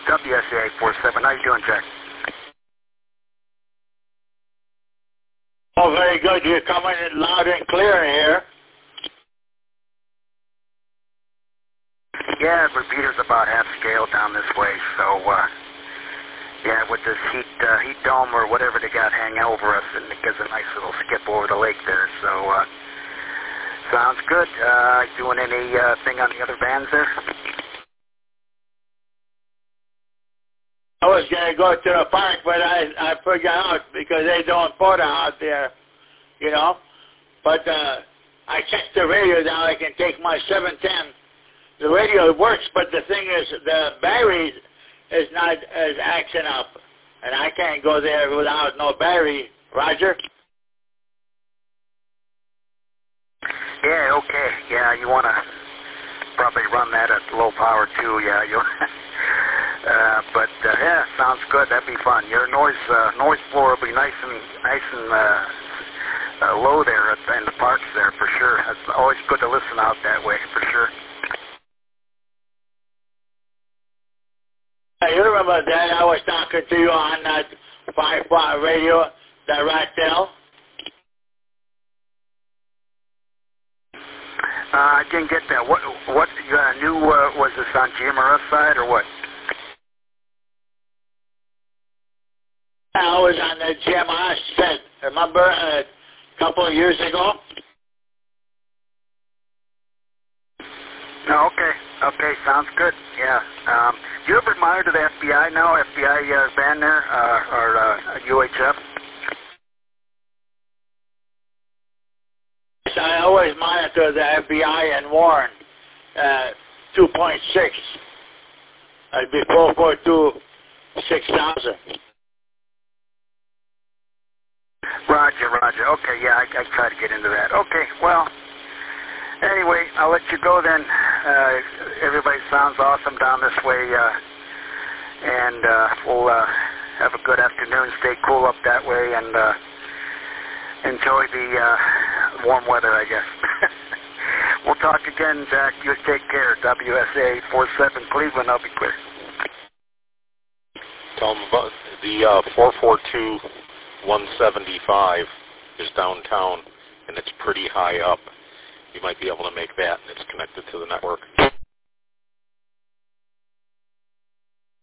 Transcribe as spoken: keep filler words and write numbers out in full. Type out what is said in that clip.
W S A eight four seven. How you doing, Jack? Oh, very good. You're coming in loud and clear here. Yeah, the repeater's about half scale down this way, so, uh, yeah, with this heat uh, heat dome or whatever they got hanging over us, and it gives a nice little skip over the lake there, so, uh, sounds good. Uh, doing any uh, thing on the other bands there? I was going to go to the park, but I, I figured out because they don't photo out there, you know. But uh, I checked the radio now. I can take my seven ten. The radio works, but the thing is the battery is not is acting up. And I can't go there without no battery. Roger? Yeah, okay. Yeah, you want to probably run that at low power too. Yeah, you. uh, but uh, yeah, sounds good. That'd be fun. Your noise uh, noise floor will be nice and nice and uh, uh, low there at, in the parks there for sure. It's always good to listen out that way for sure. You remember that I was talking to you on that five watt radio, that Ratel? Uh, I didn't get that. What what uh, new uh, was this on G M R S side or what? I was on the G M R S set. Remember uh, a couple of years ago? No, okay. Okay, sounds good. Yeah. Um, do you ever monitor the F B I now? F B I uh, band there, uh, or uh, U H F? I always monitor the F B I and Warren, uh, two point six. I'd be four four two, six thousand. Roger, Roger. Okay, yeah, I, I try to get into that. Okay, well, anyway, I'll let you go then. Uh, everybody sounds awesome down this way, uh, and uh, we'll uh, have a good afternoon. Stay cool up that way, and uh, enjoy the uh, warm weather, I guess. We'll talk again, Jack. You take care. W S A eight four seven Cleveland. I'll be clear. Tell them about the uh, four four two, one seventy-five is downtown, and it's pretty high up. You might be able to make that, and it's connected to the network.